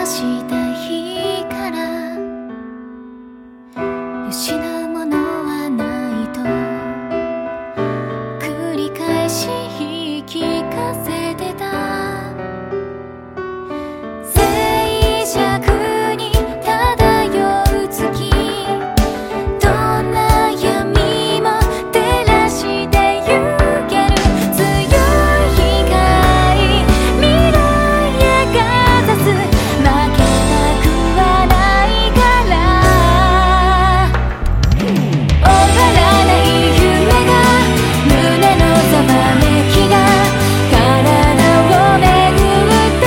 した日から失うものはないと繰り返し言い聞かせてた。静寂に漂う月、どんな闇も照らしてゆける強い光、未来へかざす。負けたくはないから、終わらない夢が胸のざわめきが体を巡って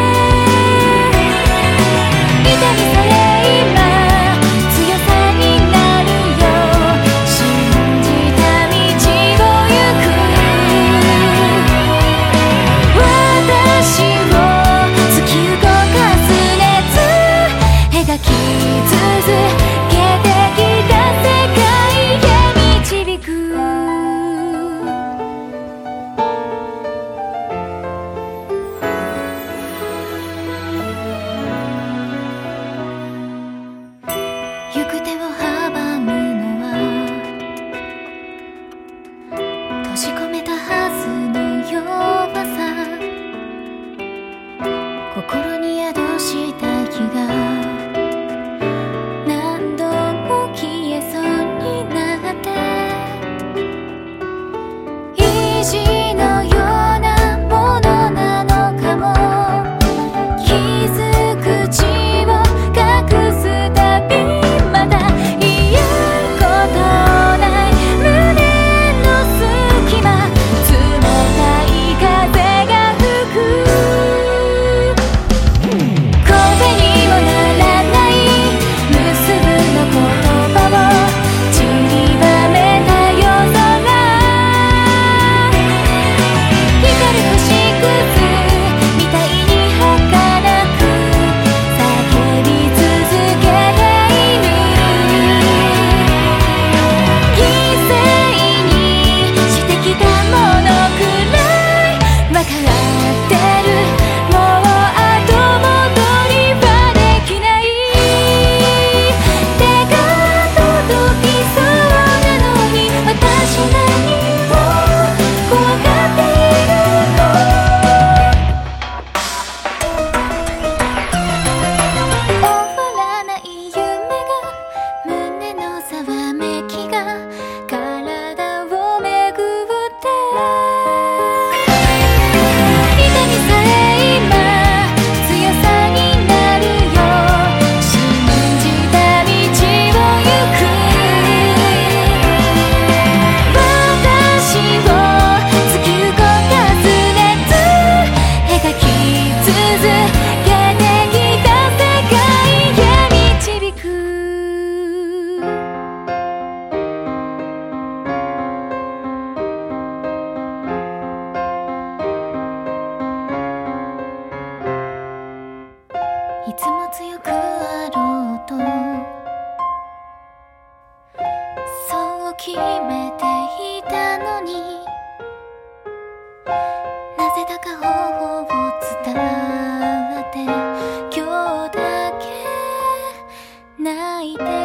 痛みさえ今強さになるよ。信じた道を行く私を突き動かす熱、描き続けてきた世界へ導く。行く手を阻むのは閉じ込めたはずの弱さ、心に宿した日が何度も消えそうになって、意地のようなものなのかも。気づく口を隠すたびまた言えることない胸の隙間、冷たい風が吹く。声にもならない無数の言葉を散りばめた夜空、光る星屑みたいに儚く叫び続けている。犠牲にしてきたものくらいわかってる。もう後戻りはできない。手が届きそうなのに私何を怖がっているの。終わらない夢が胸のざわめきが体を巡って痛みさえ今強さになるよ。信じた道を行く私を突き動かす熱、描き続けてきた世界へ導く。いつも強くあろうとそう決めていたのに、なぜだか頬を伝って今日だけ泣いて